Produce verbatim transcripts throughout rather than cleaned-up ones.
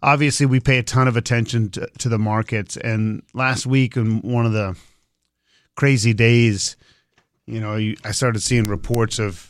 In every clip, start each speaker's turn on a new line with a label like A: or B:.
A: obviously we pay a ton of attention to, to the markets. And last week, in one of the crazy days, you know, you, I started seeing reports of,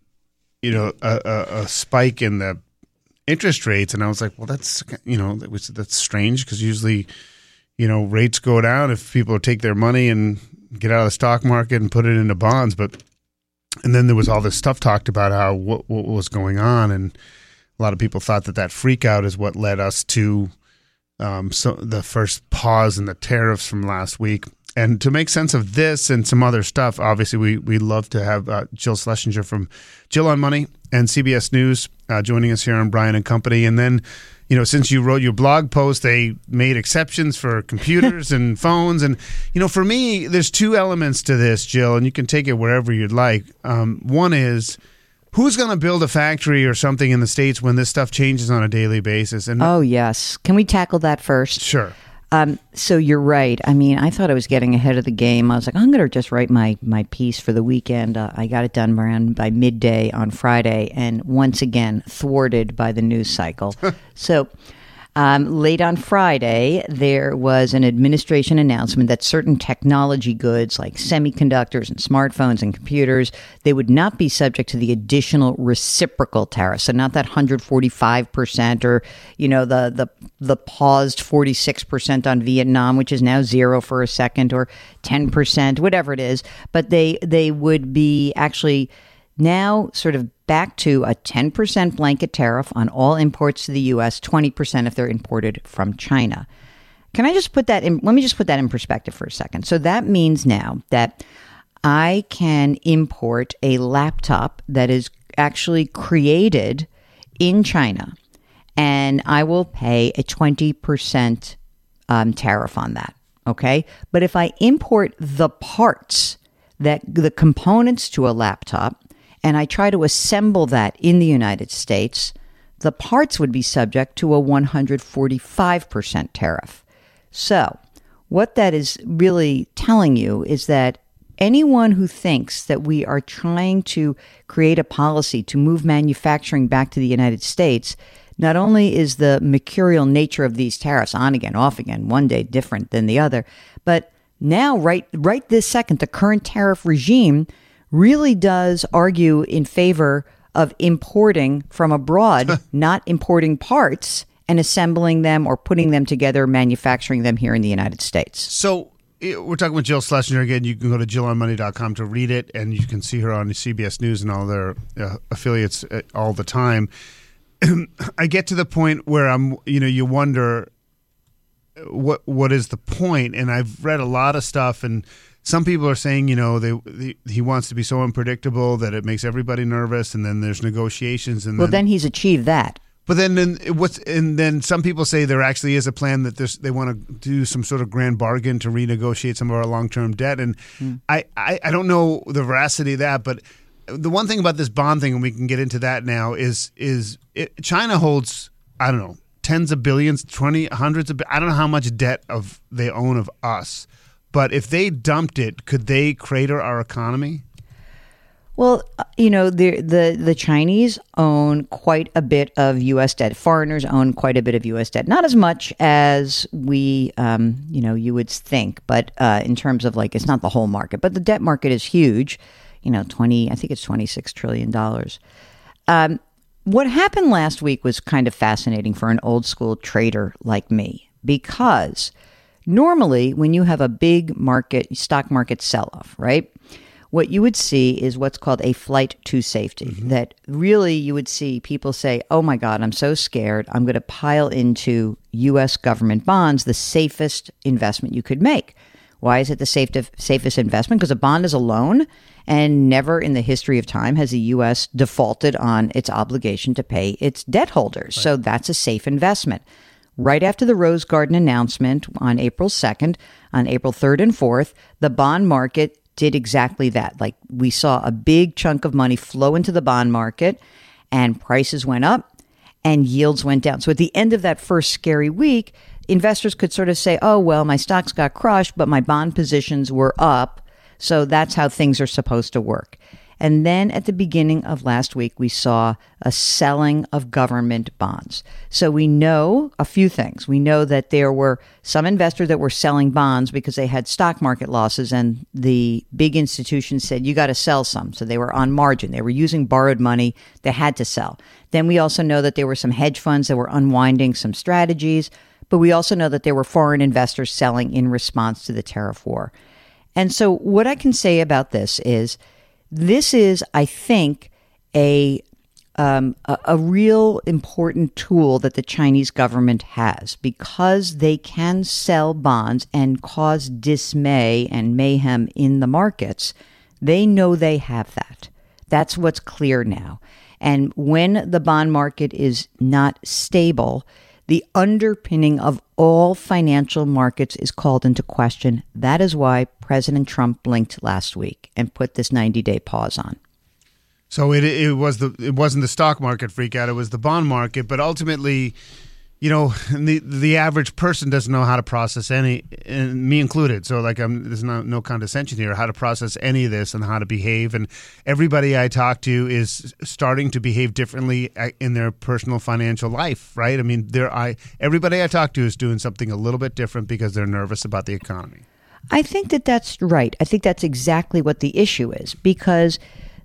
A: you know, a, a, a spike in the interest rates, and I was like, well, that's, you know, that was, that's strange, because usually, you know, rates go down if people take their money and get out of the stock market and put it into bonds. But and then there was all this stuff talked about how what, what was going on, and a lot of people thought that that freak out is what led us to um, so the first pause in the tariffs from last week. And to make sense of this and some other stuff, obviously we we love to have uh, Jill Schlesinger from Jill on Money and C B S News uh, joining us here on Brian and Company. And then, you know, since you wrote your blog post, they made exceptions for computers and phones. And, you know, for me, there's two elements to this, Jill, and you can take it wherever you'd like. Um, one is, who's going to build a factory or something in the States when this stuff changes on a daily basis? And
B: oh, yes. Can we tackle that first?
A: Sure.
B: Um, so you're right. I mean, I thought I was getting ahead of the game. I was like, I'm going to just write my, my piece for the weekend. Uh, I got it done around by midday on Friday, and once again, thwarted by the news cycle. So um, late on Friday, there was an administration announcement that certain technology goods like semiconductors and smartphones and computers, they would not be subject to the additional reciprocal tariff. So not that one hundred forty-five percent or, you know, the the the paused forty-six percent on Vietnam, which is now zero for a second, or ten percent, whatever it is. But they they would be actually now sort of back to a ten percent blanket tariff on all imports to the U S, twenty percent if they're imported from China. Can I just put that in? Let me just put that in perspective for a second. So that means now that I can import a laptop that is actually created in China, and I will pay a twenty percent um, tariff on that, okay? But if I import the parts, that the components to a laptop, and I try to assemble that in the United States, the parts would be subject to a one hundred forty-five percent tariff. So what that is really telling you is that anyone who thinks that we are trying to create a policy to move manufacturing back to the United States, not only is the mercurial nature of these tariffs on again, off again, one day different than the other, but now, right, right this second, the current tariff regime really does argue in favor of importing from abroad, not importing parts and assembling them or putting them together, manufacturing them here in the United States.
A: So we're talking with Jill Schlesinger again. You can go to jill on money dot com to read it, and you can see her on C B S News and all their uh, affiliates uh, all the time. I get to the point where I'm, you know, you wonder what what is the point? And I've read a lot of stuff, and some people are saying, you know, they, they he wants to be so unpredictable that it makes everybody nervous, and then there's negotiations. And
B: well,
A: then,
B: then he's achieved that.
A: But then, then what's and then some people say there actually is a plan that there's, they want to do some sort of grand bargain to renegotiate some of our long-term debt. And mm. I, I, I don't know the veracity of that, but the one thing about this bond thing, and we can get into that now, is is it, China holds, I don't know, tens of billions, twenty, hundreds of, I don't know how much debt of they own of us. But if they dumped it, could they crater our economy?
B: Well, you know, the, the the Chinese own quite a bit of U S debt. Foreigners own quite a bit of U S debt. Not as much as we, um, you know, you would think. But uh, in terms of like, it's not the whole market. But the debt market is huge. You know, twenty, I think it's twenty-six trillion dollars. Um, what happened last week was kind of fascinating for an old school trader like me, because normally when you have a big market, stock market sell-off, right? What you would see is what's called a flight to safety. Mm-hmm. That really you would see people say, oh my God, I'm so scared. I'm going to pile into U S government bonds, the safest investment you could make. Why is it the safe, safest investment? Because a bond is a loan, and never in the history of time has the U S defaulted on its obligation to pay its debt holders. Right. So that's a safe investment. Right after the Rose Garden announcement on April second, on April third and fourth, the bond market did exactly that. Like, we saw a big chunk of money flow into the bond market, and prices went up and yields went down. So at the end of that first scary week, investors could sort of say, oh, well, my stocks got crushed, but my bond positions were up. So that's how things are supposed to work. And then at the beginning of last week, we saw a selling of government bonds. So we know a few things. We know that there were some investors that were selling bonds because they had stock market losses, and the big institutions said, you got to sell some. So they were on margin. They were using borrowed money. They had to sell. Then we also know that there were some hedge funds that were unwinding some strategies, but we also know that there were foreign investors selling in response to the tariff war. And so what I can say about this is, this is, I think, a, um, a a real important tool that the Chinese government has, because they can sell bonds and cause dismay and mayhem in the markets. They know they have that. That's what's clear now. And when the bond market is not stable, the underpinning of all financial markets is called into question. That is why President Trump blinked last week and put this ninety-day pause on.
A: So it it was the it wasn't the stock market freak out, it was the bond market. But ultimately, you know, the the average person doesn't know how to process any, and me included. So like, I'm, there's no, no condescension here, how to process any of this and how to behave. And everybody I talk to is starting to behave differently in their personal financial life, right? I mean, there I everybody I talk to is doing something a little bit different because they're nervous about the economy.
B: I think that that's right. I think that's exactly what the issue is, because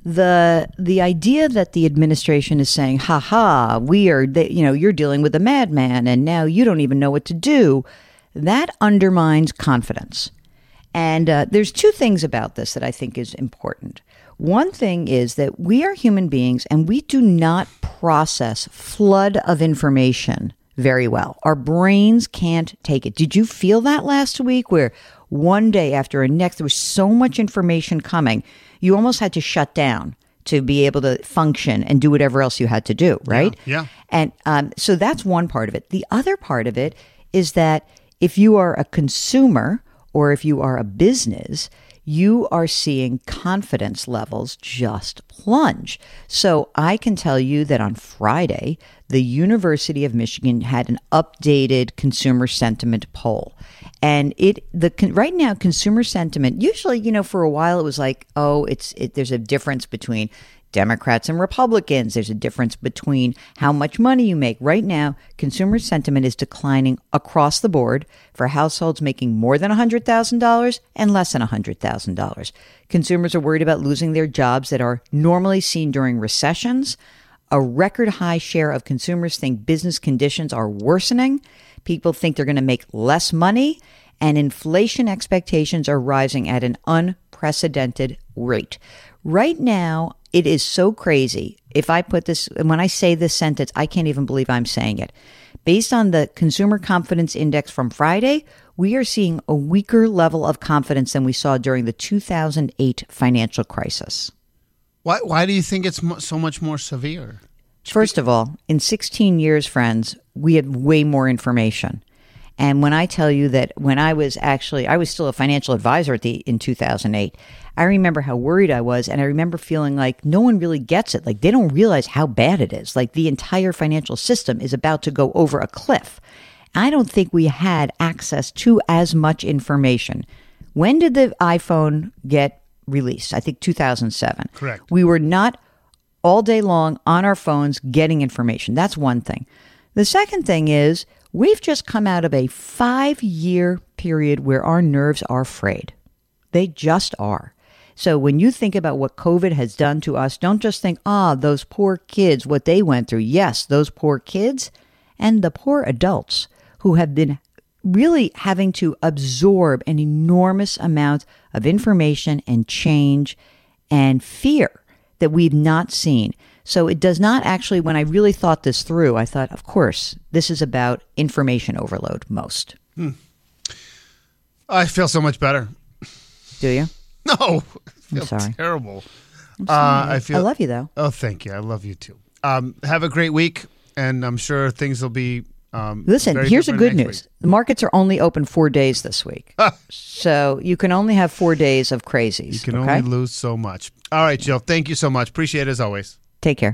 B: the the idea that the administration is saying, ha ha, we are, they, you know, you're dealing with a madman and now you don't even know what to do, that undermines confidence. And uh, there's two things about this that I think is important. One thing is that we are human beings and we do not process flood of information very well. Our brains can't take it. Did you feel that last week, where one day after the next, there was so much information coming, you almost had to shut down to be able to function and do whatever else you had to do, right?
A: Yeah. yeah.
B: And um, so that's one part of it. The other part of it is that if you are a consumer or if you are a business, you are seeing confidence levels just plunge. So I can tell you that on Friday, the University of Michigan had an updated consumer sentiment poll. And it the right now, consumer sentiment, usually, you know, for a while it was like, oh, it's it, there's a difference between Democrats and Republicans. There's a difference between how much money you make. Right now, consumer sentiment is declining across the board for households making more than one hundred thousand dollars and less than one hundred thousand dollars. Consumers are worried about losing their jobs that are normally seen during recessions. A record high share of consumers think business conditions are worsening. People think they're going to make less money, and inflation expectations are rising at an unprecedented rate. Right now, it is so crazy. If I put this, and when I say this sentence, I can't even believe I'm saying it. Based on the Consumer Confidence Index from Friday, we are seeing a weaker level of confidence than we saw during the two thousand eight financial crisis.
A: Why, why do you think it's mo- so much more severe?
B: First of all, in sixteen years, friends, we had way more information. And when I tell you that when I was actually, I was still a financial advisor at the in two thousand eight, I remember how worried I was. And I remember feeling like no one really gets it. Like they don't realize how bad it is. Like the entire financial system is about to go over a cliff. I don't think we had access to as much information. When did the iPhone get released? I think two thousand seven.
A: Correct.
B: We were not all day long on our phones getting information. That's one thing. The second thing is we've just come out of a five-year period where our nerves are frayed. They just are. So when you think about what COVID has done to us, don't just think, ah, those poor kids, what they went through. Yes, those poor kids and the poor adults who have been really having to absorb an enormous amount of information and change and fear that we've not seen. So it does not actually, when I really thought this through, I thought, of course, this is about information overload most.
A: Hmm. I feel so much better.
B: Do you?
A: No, I feel
B: I'm sorry.
A: terrible.
B: I'm sorry.
A: Uh, I feel.
B: I love you, though.
A: Oh, thank you. I love you too. Um, have a great week, and I'm sure things will be. Um,
B: Listen,
A: very
B: here's the
A: different
B: good
A: next
B: news.
A: week.
B: The markets are only open four days this week. So you can only have four days of crazies.
A: You can
B: okay?
A: only lose so much. All right, Jill. Thank you so much. Appreciate it as always.
B: Take care.